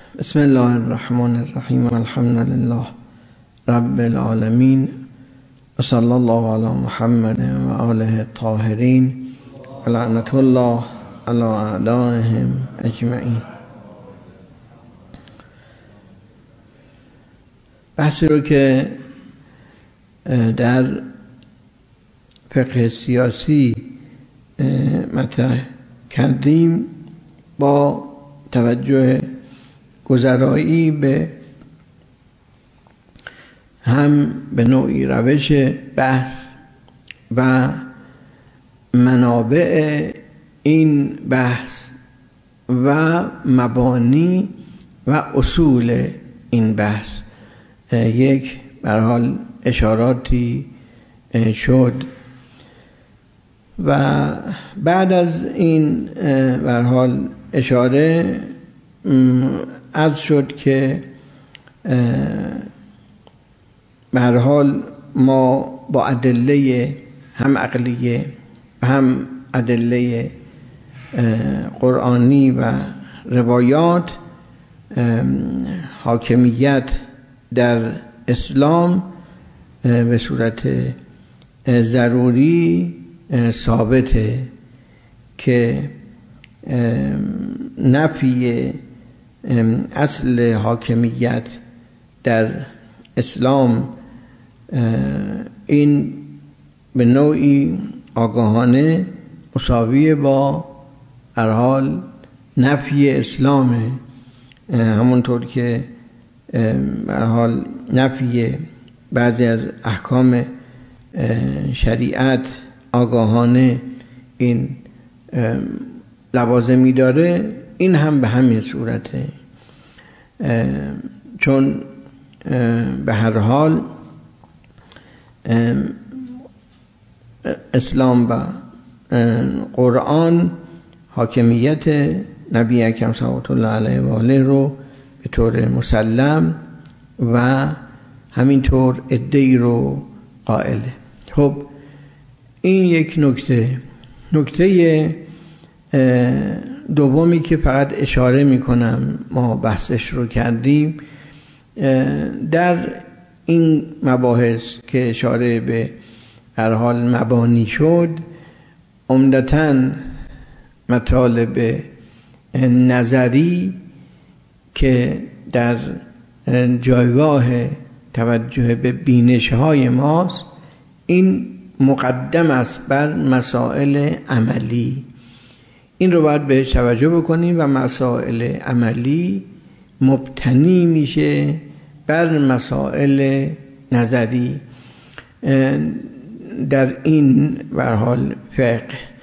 بسم الله الرحمن الرحیم الحمد لله رب العالمین و صلی الله علی محمد و آله الطاهرین و لعنت الله علی اعدائهم اجمعین. بحثی رو که در فقه سیاسی مطرح کردیم با توجه گذرایی به هم به نوعی روش بحث و منابع این بحث و مبانی و اصول این بحث یک به هر حال اشاراتی شد و بعد از این به هر حال اشاره عرض شد که به هر حال ما با ادله هم عقلیه و هم ادله قرآنی و روایات حاکمیت در اسلام به صورت ضروری ثابته که نفی اصل حاکمیت در اسلام این به نوعی آگاهانه مساوی با هر حال نفی اسلامه، همونطور که به هر حال نفی بعضی از احکام شریعت آگاهانه این لوازمی داره، این هم به همین صورته، چون به هر حال اسلام و قرآن حاکمیت نبی اکرم صلوات الله علیه و آله رو به طور مسلم و همینطور ادعی رو قائله. خب این یک نکته دومی که فقط اشاره میکنم، ما بحثش رو کردیم در این مباحث که اشاره به هر حال مبانی شد، عمدتاً مطالب نظری که در جایگاه توجه به بینش‌های ماست، این مقدم است بر مسائل عملی. این رو باید بهش توجه بکنیم و مسائل عملی مبتنی میشه بر مسائل نظری. در این به هر حال فقه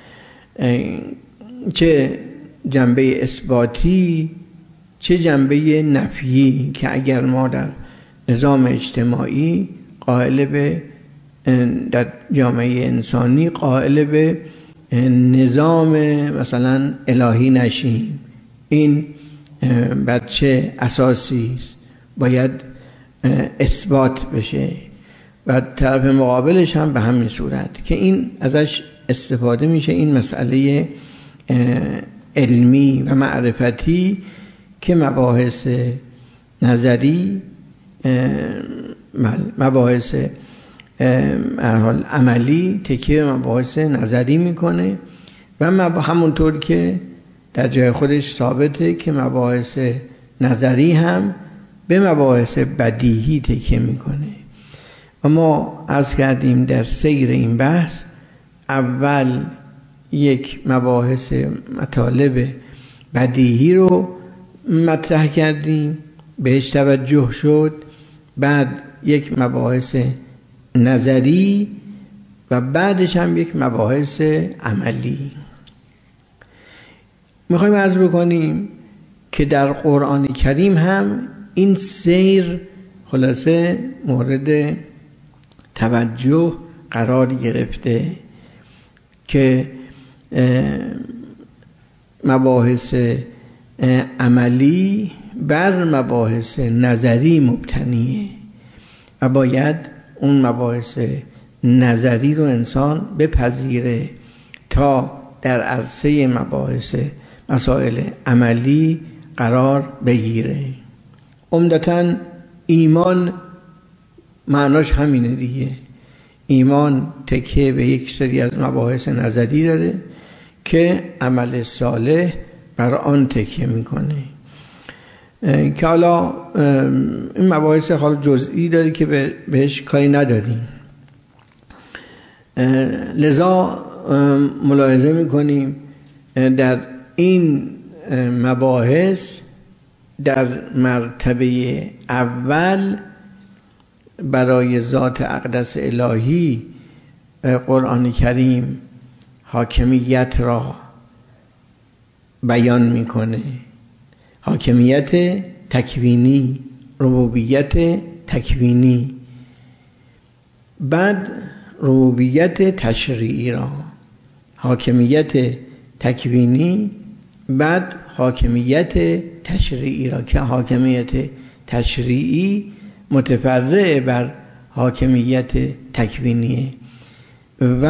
چه جنبه اثباتی چه جنبه نفیی، که اگر ما در نظام اجتماعی قائل به در جامعه انسانی قائل به نظام مثلا الهی نشیم، این بر چه اساسی است باید اثبات بشه و طرف مقابلش هم به همین صورت که این ازش استفاده میشه، این مسئله علمی و معرفتی که مباحث نظری مباحث حال عملی تکیه مباحث نظری میکنه و همونطور که در جای خودش ثابته که مباحث نظری هم به مباحث بدیهی تکیه میکنه. و ما عرض کردیم در سیر این بحث اول یک مباحث مطالب بدیهی رو مطرح کردیم، بهش توجه شد، بعد یک مباحث نظری و بعدش هم یک مباحث عملی. میخوایم عرض بکنیم که در قرآن کریم هم این سیر خلاصه مورد توجه قرار گرفته که مباحث عملی بر مباحث نظری مبتنیه و باید اون مباحث نظری رو انسان بپذیره تا در عرصه مباحث مسائل عملی قرار بگیره. عمدتاً ایمان معناش همینه دیگه. ایمان تکیه به یک سری از مباحث نظری داره که عمل صالح بر آن تکیه میکنه، که حالا این مباحث حال جزئی داره که بهش کاری نداریم. لذا ملاحظه میکنیم در این مباحث در مرتبه اول برای ذات اقدس الهی قرآن کریم حاکمیت را بیان میکنه، حاکمیت تکوینی، ربوبیت تکوینی، بعد ربوبیت تشریعی را، حاکمیت تکوینی بعد حاکمیت تشریعی را، که حاکمیت تشریعی متفرع بر حاکمیت تکوینیه و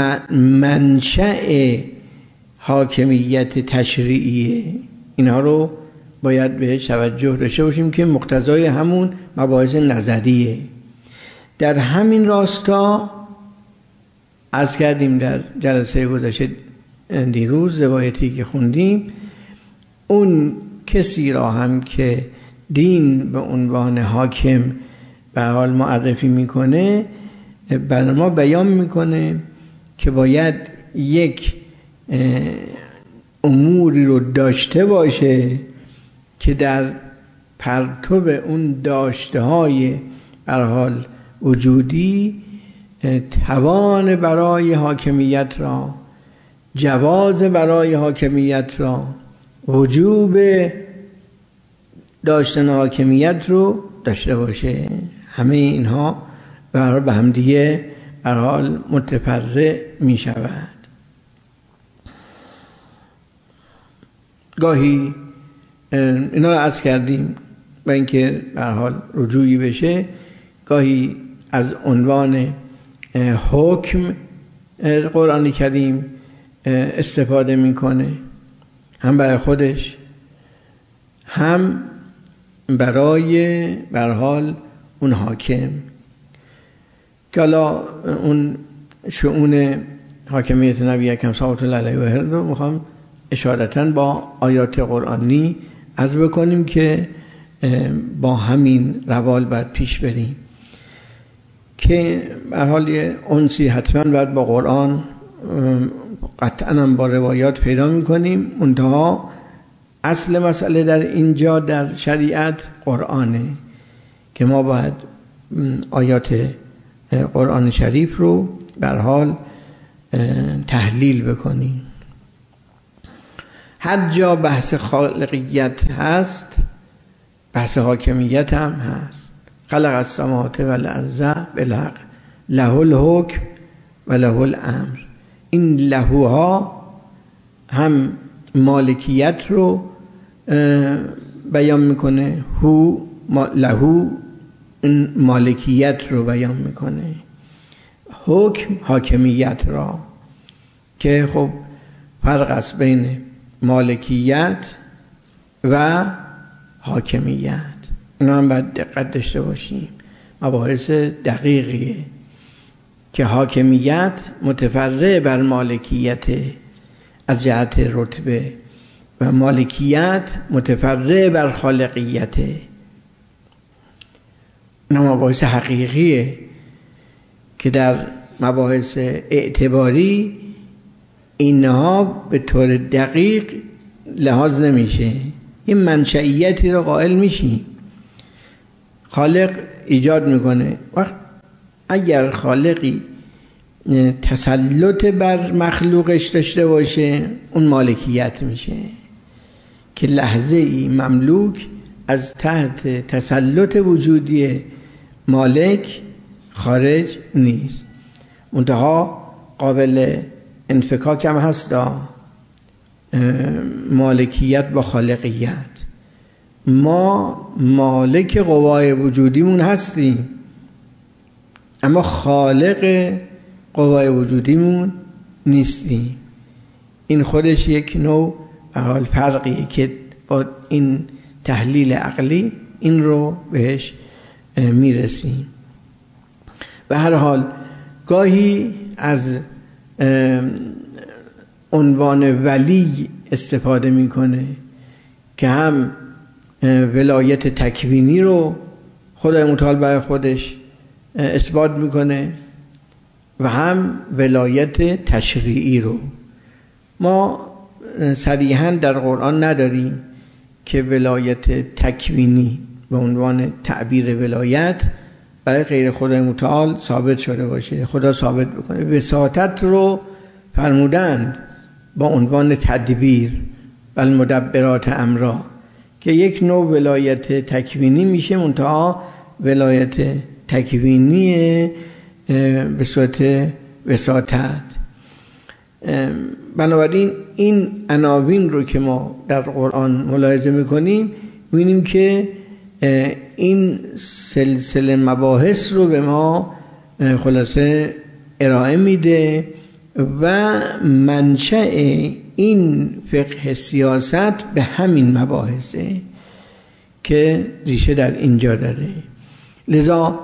منشأ حاکمیت تشریعیه. اینها رو باید بهش توجه داشته باشیم که مقتضای همون مباحث نظریه. در همین راستا عرض کردیم در جلسه گذشته دیروز روایتی که خوندیم، اون کسی را هم که دین به عنوان حاکم به حال معرفی میکنه بر ما بیان میکنه که باید یک اموری رو داشته باشه که در پرتو اون داشته های بر حال وجودی توان برای حاکمیت را، جواز برای حاکمیت را، وجوب داشتن حاکمیت رو داشته باشه. همه اینها به هم دیگه به حال متفرع می شود. گاهی اینا رو عرض کردیم با اینکه به حال رجوعی بشه، گاهی از عنوان حکم قرآن کریم استفاده میکنه، هم برای خودش هم برای به حال اون حاکم، که حالا اون شؤون حاکمیت نبی اکرم صلی الله علیه و آله رو میخوام اشارتاً با آیات قرآنی عرض بکنیم که با همین روال باید پیش بریم، که به حال یه انسی حتما باید با قرآن قطعاً هم با روایات پیدا میکنیم. منتها اصل مسئله در اینجا در شریعت قرآنه که ما باید آیات قرآن شریف رو به حال تحلیل بکنیم. هر جا بحث خالقیت هست بحث حاکمیت هم هست. خلق السماوات والارض بالحق له الحکم و له الامر. این لهوها هم مالکیت رو بیان میکنه، هو لهو این مالکیت رو بیان میکنه، حکم حاکمیت را، که خب فرق است بین مالکیت و حاکمیت. اینا هم باید دقت داشته باشیم، مباحث دقیقیه که حاکمیت متفرع بر مالکیت از جهت رتبه و مالکیت متفرع بر خالقیت. اینا مباحث حقیقیه که در مباحث اعتباری اینها به طور دقیق لحاظ نمیشه. این منشئیتی رو قائل میشی. خالق ایجاد میکنه، وقت اگر خالقی تسلط بر مخلوقش داشته باشه اون مالکیت میشه، که لحظه ای مملوک از تحت تسلط وجودی مالک خارج نیست. منتها قابل انفکاک هم هست مالکیت با خالقیت. ما مالک قوای وجودیمون هستیم اما خالق قوای وجودیمون نیستیم. این خودش یک نوع فرقیه که با این تحلیل عقلی این رو بهش میرسیم. به هر حال گاهی از عنوان ولی استفاده میکنه که هم ولایت تکوینی رو خدای متعال برای خودش اثبات میکنه و هم ولایت تشریعی رو. ما صریحاً در قرآن نداریم که ولایت تکوینی به عنوان تعبیر ولایت برای غیر خدای متعال ثابت شده باشه. خدا ثابت بکنه. وساطت رو فرمودند با عنوان تدبیر و المدبرات امرا که یک نوع ولایت تکوینی میشه، منتها ولایت تکوینی به صورت وساطت. بنابراین این عناوین رو که ما در قرآن ملاحظه میکنیم می‌بینیم که این سلسله مباحث رو به ما خلاصه ارائه میده و منشأ این فقه سیاست به همین مباحثه که ریشه در اینجا داره. لذا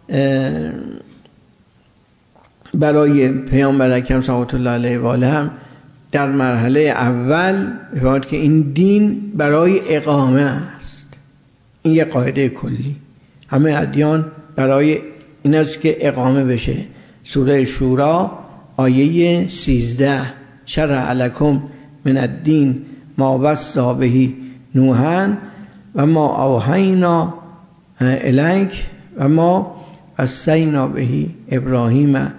برای پیامبر اکرم صلوات الله علیه و آله هم در مرحله اول می‌فرماید که این دین برای اقامه است. این یک قاعده کلی، همه ادیان برای این است که اقامه بشه. سوره شورا آیه 13 شرع لکم من الدین ما وصی به نوحا و ما اوحینا الیک و ما وصینا به ابراهیم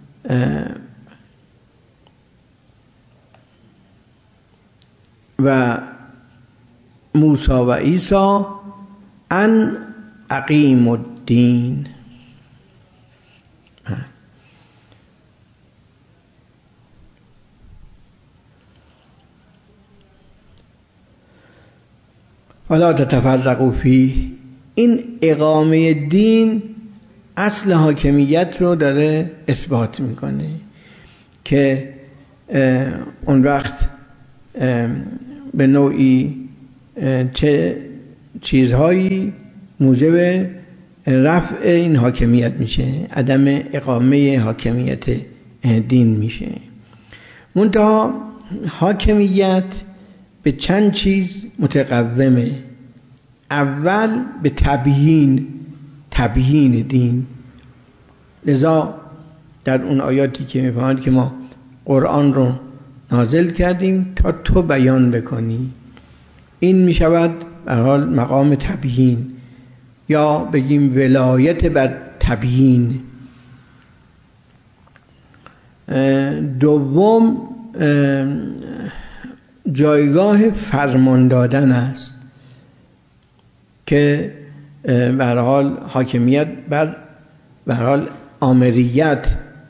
و موسی و عیسی ان اقیم الدین. ولا تتفرقوا فیه. این اقامه دین اصل حاکمیت رو داره اثبات میکنه که اون وقت به نوعی چه چیزهایی موجب رفع این حاکمیت میشه، عدم اقامه حاکمیت دین میشه. منتها حاکمیت به چند چیز متقومه. اول به تبیین دین. لذا در اون آیاتی که میفهمند که ما قرآن رو نازل کردیم تا تو بیان بکنی، این میشود به حال مقام تبیین، یا بگیم ولایت بر تبیین. دوم جایگاه فرمان دادن است که به هر حال حاکمیت بر به هر حال آمریت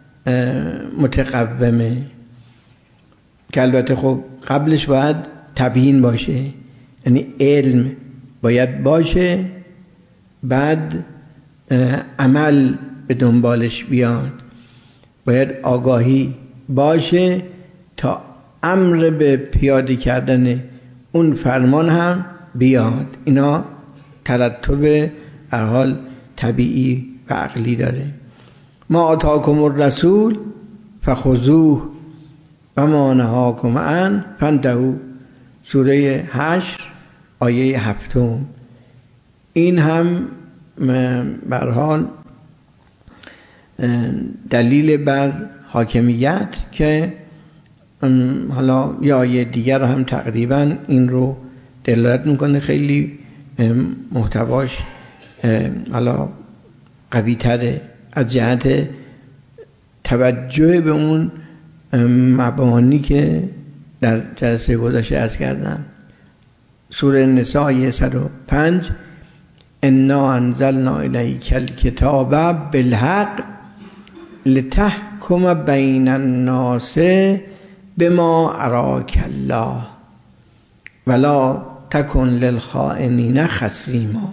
متقومه، که البته خب قبلش باید تبیین باشه، یعنی علم باید باشه، بعد عمل به دنبالش بیاد، باید آگاهی باشه تا امر به پیاده کردن اون فرمان هم بیاد. اینا ترتب هر حال طبیعی و عقلی داره. ما آتاکم الرسول فخذوه و ما نهاکم عنه فانتهوا، سوره 8 آیه 7. این هم به هر حال دلیل بر حاکمیت که حالا یه آیه دیگر هم تقریبا این رو دلالت میکنه، خیلی محتواش حالا قوی تره از جهت توجه به اون مبانی که در جلسه گذشته عرض کردم. سوره نساء آیه 105 انا انزلنا الیک الکتاب بالحق لتحکم بین الناس بما اراک الله ولا تکن للخائنین خصیما.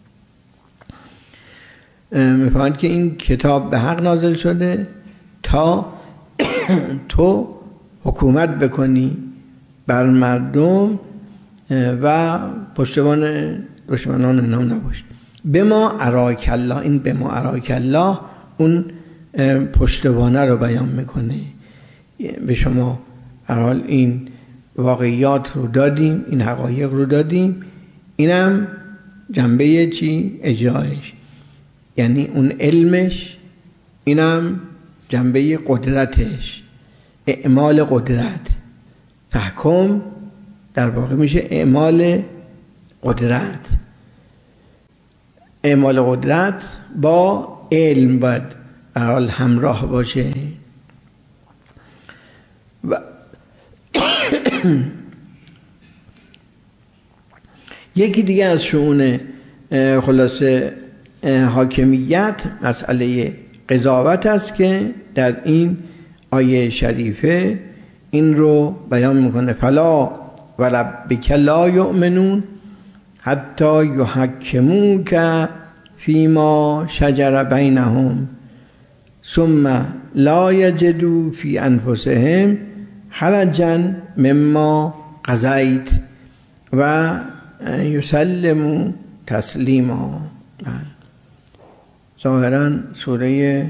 میفهمند که این کتاب به حق نازل شده تا تو حکومت بکنی بر مردم و پشتبان دشمنان نام نباشید. به ما اراک الله، این به ما اراک الله اون پشتوانه رو بیان میکنه. به شما هر حال این واقعیات رو دادیم، این حقایق رو دادیم، اینم جنبه چی؟ اجرایش، یعنی اون علمش، اینم جنبه قدرتش، اعمال قدرت. تحکم در واقع میشه اعمال قدرت. اعمال قدرت با علم باید هر حال همراه باشه. و یکی دیگه از شؤون خلاصه حاکمیت مسئله قضاوت است که در این آیه شریفه این رو بیان میکنه. فلا و ربک لا یؤمنون حتی یحکموک فیما شجر بینهم ثم لا یجدوا فی انفسهم حرجا مما قضیت و یسلموا تسلیما. ظاهرا سوره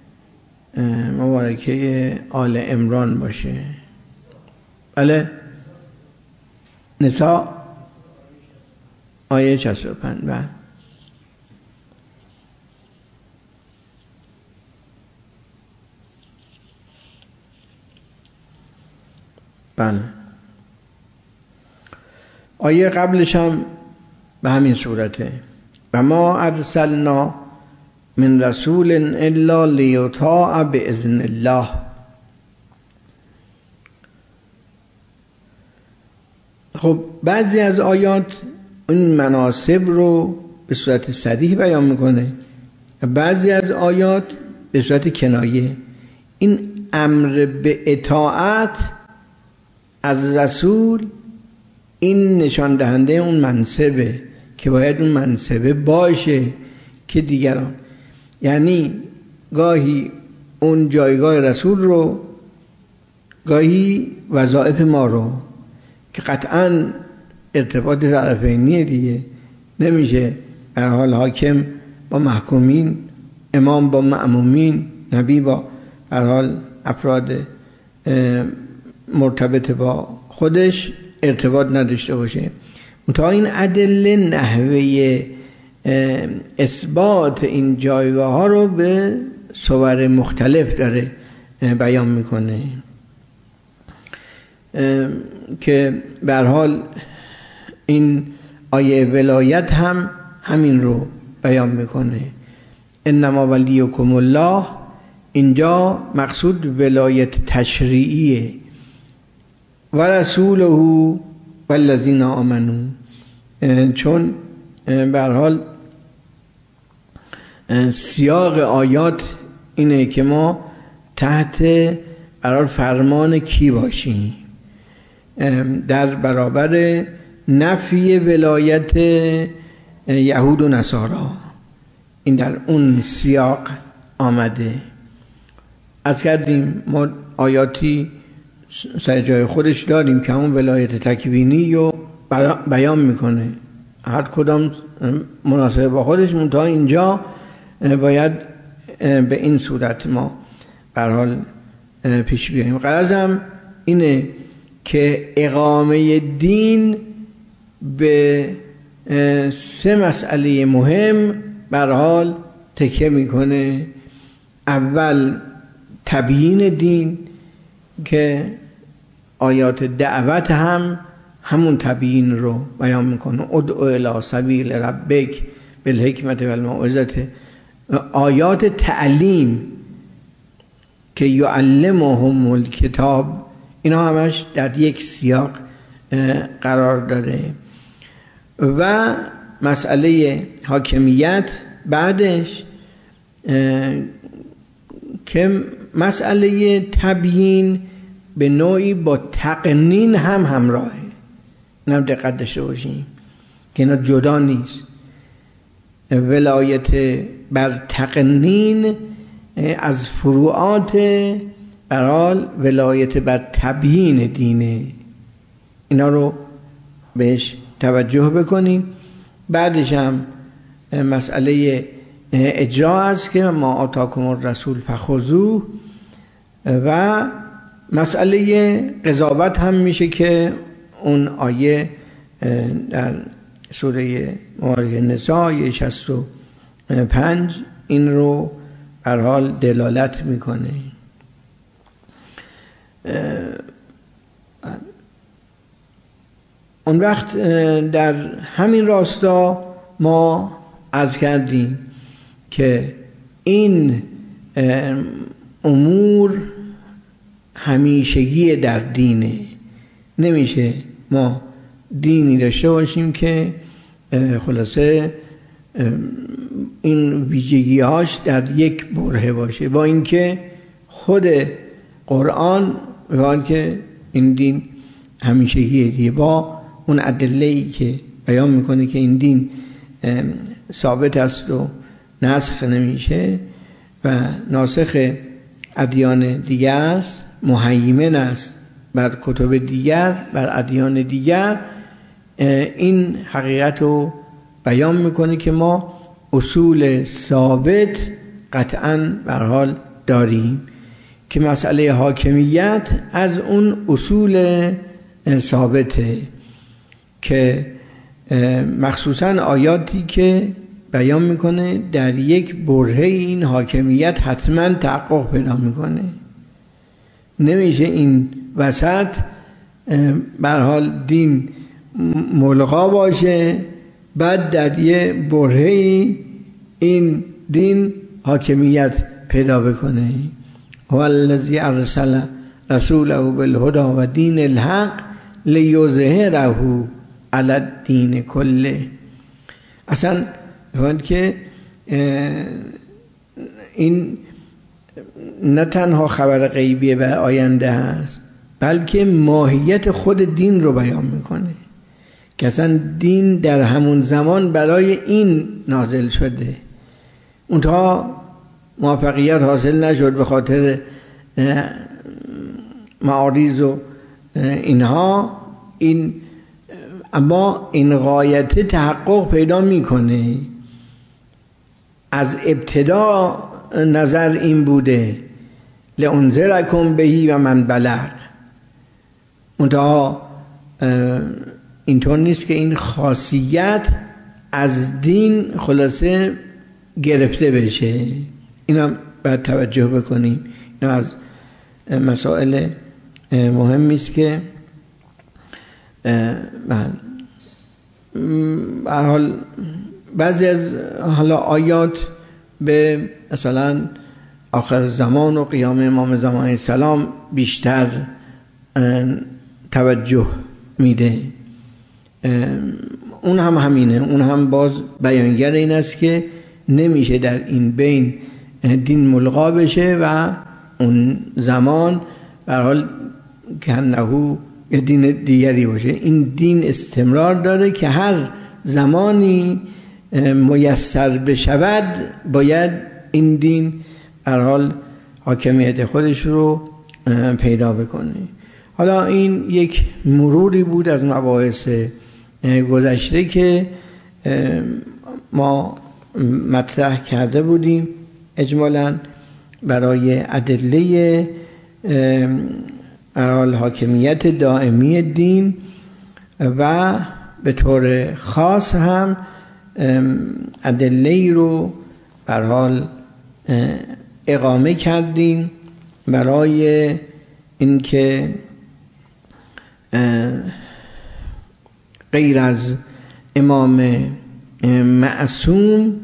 مبارکه آل عمران باشه. بله، نساء آیه 65. بله، آیه قبلش هم به همین صورته. و ما ارسلنا من رسول الا لیطاع باذن الله. خب بعضی از آیات این مناسب رو به صورت صریح بیان میکنه، بعضی از آیات به صورت کنایه. این امر به اطاعت از رسول این نشان دهنده اون منصبه که باید اون منصبه باشه که دیگران، یعنی گاهی اون جایگاه رسول رو، گاهی وظایف ما رو، که قطعاً ارتباط طرفینیه دیگه. نمیشه هر حال حاکم با محکومین، امام با مأمومین، نبی با هر حال افراد مرتبط با خودش ارتباط نداشته باشه. تا این ادله نحوه اثبات این جایگاه ها رو به صور مختلف داره بیان میکنه که به هر حال این آیه ولایت هم همین رو بیان میکنه. انما ولیکم الله، اینجا مقصود ولایت تشریعیه. و رسوله والذین آمنون، چون به هر حال سیاق آیات اینه که ما تحت قرار فرمان کی باشیم در برابر نفی ولایت یهود و نصارا. این در اون سیاق آمده. از کردیم ما آیاتی سر جای خودش داریم که همون ولایت تکوینی رو بیان میکنه، هر کدام مناسبه با خودش. منتها اینجا باید به این صورت ما به هر حال پیش بیاییم. غرضم اینه که اقامه دین به 3 مسئله مهم به هر حال تکیه میکنه. اول تبیین دین که آیات دعوت هم همون تبیین رو بیان میکنه. ادعو الی سبیل ربک بالحکمت والموعظه. آیات تعلیم که یعلمهم الکتاب، اینا همش در یک سیاق قرار داره. و مسئله حاکمیت بعدش که مسئله تبیین به نوعی با تقنین هم همراهه. اینم دقت داشته باشیم که اینا جدا نیست. ولایت بر تقنین از فروعات برال ولایت بر تبیین دینه. اینا رو بهش توجه بکنیم. بعدش هم مسئله اجرا است که ما آتاکم الرسول فخذوه، و مسئله قضاوت هم میشه که اون آیه در سوره مبارکه نساء 65 این رو هر حال دلالت میکنه. اون وقت در همین راستا ما عرض کردیم که این امور همیشگی در دینه. نمیشه ما دینی داشته باشیم که خلاصه این ویژگی‌هاش در یک برهه باشه، با اینکه خود قرآن میگه که این دین همیشگیه دیگه، با اون ادله‌ای که بیان میکنه که این دین ثابت است و نسخ نمیشه و ناسخ ادیان دیگر است، مهیمن است بر کتب دیگر، بر ادیان دیگر. این حقیقت رو بیان میکنه که ما اصول ثابت قطعاً به هر حال داریم که مسئله حاکمیت از اون اصول ثابته، که مخصوصاً آیاتی که بیان میکنه در یک برهه این حاکمیت حتما تحقق پیدا میکنه. نمیشه این وسط به هر حال دین ملغا باشه، بعد در یه برهه این دین حاکمیت پیدا بکنه. هو الذی ارسل رسوله بالهدی و دین الحق لیظهره علی الدین کله. اصلا که این نه تنها خبر غیبی و آینده هست، بلکه ماهیت خود دین رو بیان میکنه که اصلا دین در همون زمان برای این نازل شده. اونها موفقیت حاصل نشد به خاطر معارض و اینها، این اما این غایت تحقق پیدا میکنه. از ابتدا نظر این بوده لانذرکم بهی و من بلغ. منتها اینطور نیست که این خاصیت از دین خلاصه گرفته بشه. اینا باید توجه بکنیم. اینا از مسائل مهمی است که به هر حال بعضی از حالا آیات به مثلا آخر زمان و قیام امام زمان السلام بیشتر توجه میده. اون هم همینه، اون هم باز بیانگر این است که نمیشه در این بین دین ملغا بشه و اون زمان به هر حال کنهو یه دین دیگری باشه. این دین استمرار داره که هر زمانی میسر بشود باید این دین به هر حال حاکمیت خودش رو پیدا بکنه. حالا این یک مروری بود از مباحث گذشته که ما مطرح کرده بودیم اجمالاً برای ادله حاکمیت دائمی دین، و به طور خاص هم ادله‌ای رو به هر حال اقامه کردیم برای اینکه غیر از امام معصوم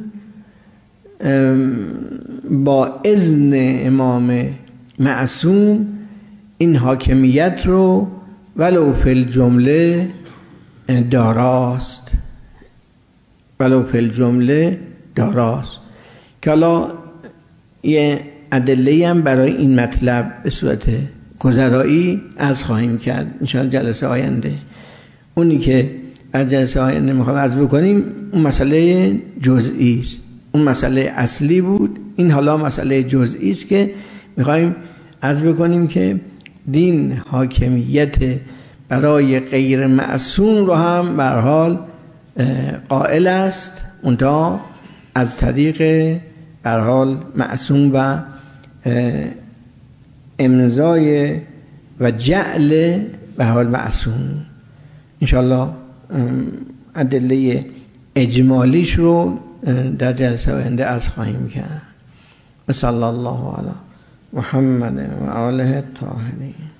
با اذن امام معصوم این حاکمیت رو ولو فی الجمله داراست، ولو فی الجمله داراست. که حالا یه ادله هم برای این مطلب به صورت گذرایی عرض خواهیم کرد انشاءالله جلسه آینده. اونی که در جلسه آینده میخوام عرض بکنیم اون مسئله جزئی است. اون مسئله اصلی بود، این حالا مسئله جزئی است که میخوایم عرض بکنیم که دین حاکمیت برای غیر معصوم رو هم به هر حال قائل است، اونتا از طریق به هر حال معصوم و امضای و جعل به هر حال معصوم. انشاءالله ادله اجمالیش رو در جلسه آینده عرض خواهیم کرد. صلی الله علی محمد و آله الطاهرین.